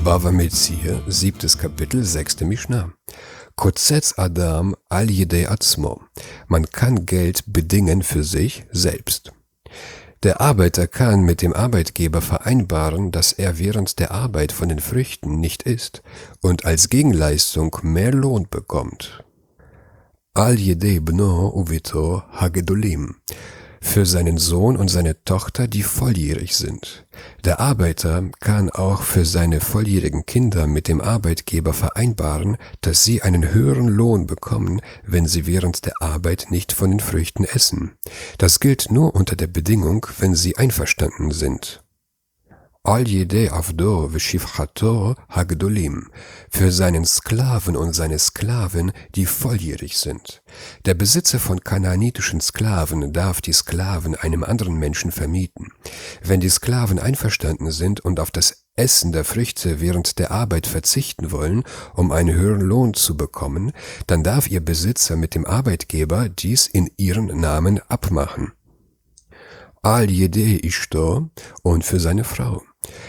Bava Metzia, 7. Kapitel, 6. Mishnah. Kotzetz Adam al yedei atzmo. Man kann Geld bedingen für sich selbst. Der Arbeiter kann mit dem Arbeitgeber vereinbaren, dass er während der Arbeit von den Früchten nicht isst und als Gegenleistung mehr Lohn bekommt. Al yedei bno uvito hagedolim. Für seinen Sohn und seine Tochter, die volljährig sind. Der Arbeiter kann auch für seine volljährigen Kinder mit dem Arbeitgeber vereinbaren, dass sie einen höheren Lohn bekommen, wenn sie während der Arbeit nicht von den Früchten essen. Das gilt nur unter der Bedingung, wenn sie einverstanden sind. Al yedei avdo v'shifchato hagdolim, für seinen Sklaven und seine Sklaven, die volljährig sind. Der Besitzer von kanaanitischen Sklaven darf die Sklaven einem anderen Menschen vermieten. Wenn die Sklaven einverstanden sind und auf das Essen der Früchte während der Arbeit verzichten wollen, um einen höheren Lohn zu bekommen, dann darf ihr Besitzer mit dem Arbeitgeber dies in ihren Namen abmachen. Al yedei ishto und für seine Frau.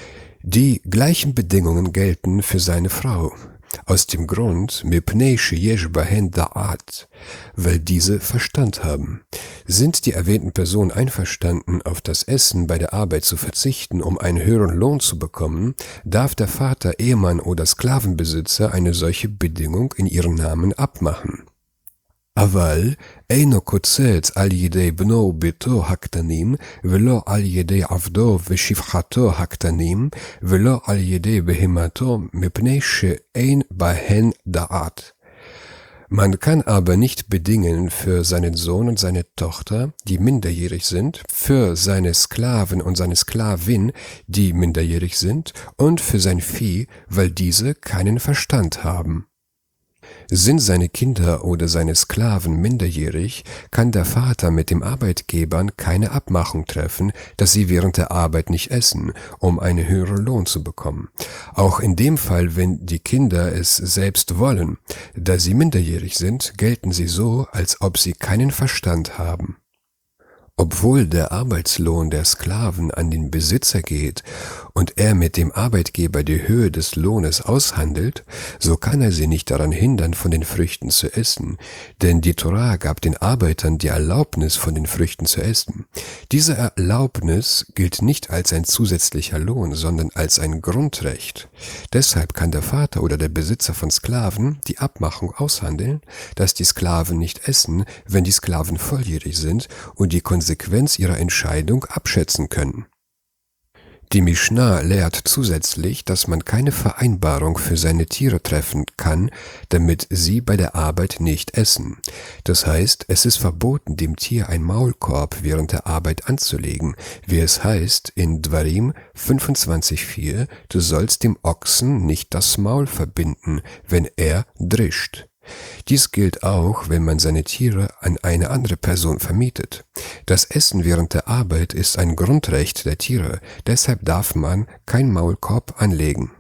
Die gleichen Bedingungen gelten für seine Frau, aus dem Grund, mipnei sheyesh bahen da'at, weil diese Verstand haben. Sind die erwähnten Personen einverstanden, auf das Essen bei der Arbeit zu verzichten, um einen höheren Lohn zu bekommen, darf der Vater, Ehemann oder Sklavenbesitzer eine solche Bedingung in ihrem Namen abmachen. אבל אינו קוצץ על ידי בנו ביתו הקטנים, ולא על ידי עבדו ושפחתו הקטנים, ולא על ידי בהמתו, מפני שאין בהן דעת. Man kann aber nicht bedingen für seinen Sohn und seine Tochter, die minderjährig sind, für seine Sklaven und seine Sklavin, die minderjährig sind, und für sein Vieh, weil diese keinen Verstand haben. Sind seine Kinder oder seine Sklaven minderjährig, kann der Vater mit dem Arbeitgebern keine Abmachung treffen, dass sie während der Arbeit nicht essen, um einen höheren Lohn zu bekommen. Auch in dem Fall, wenn die Kinder es selbst wollen, da sie minderjährig sind, gelten sie so, als ob sie keinen Verstand haben. Obwohl der Arbeitslohn der Sklaven an den Besitzer geht und er mit dem Arbeitgeber die Höhe des Lohnes aushandelt, so kann er sie nicht daran hindern, von den Früchten zu essen, denn die Torah gab den Arbeitern die Erlaubnis, von den Früchten zu essen. Diese Erlaubnis gilt nicht als ein zusätzlicher Lohn, sondern als ein Grundrecht. Deshalb kann der Vater oder der Besitzer von Sklaven die Abmachung aushandeln, dass die Sklaven nicht essen, wenn die Sklaven volljährig sind und die Konsequenz ihrer Entscheidung abschätzen können. Die Mishnah lehrt zusätzlich, dass man keine Vereinbarung für seine Tiere treffen kann, damit sie bei der Arbeit nicht essen. Das heißt, es ist verboten, dem Tier einen Maulkorb während der Arbeit anzulegen, wie es heißt in Dvarim 25,4, du sollst dem Ochsen nicht das Maul verbinden, wenn er drischt. Dies gilt auch, wenn man seine Tiere an eine andere Person vermietet. Das Essen während der Arbeit ist ein Grundrecht der Tiere, deshalb darf man keinen Maulkorb anlegen.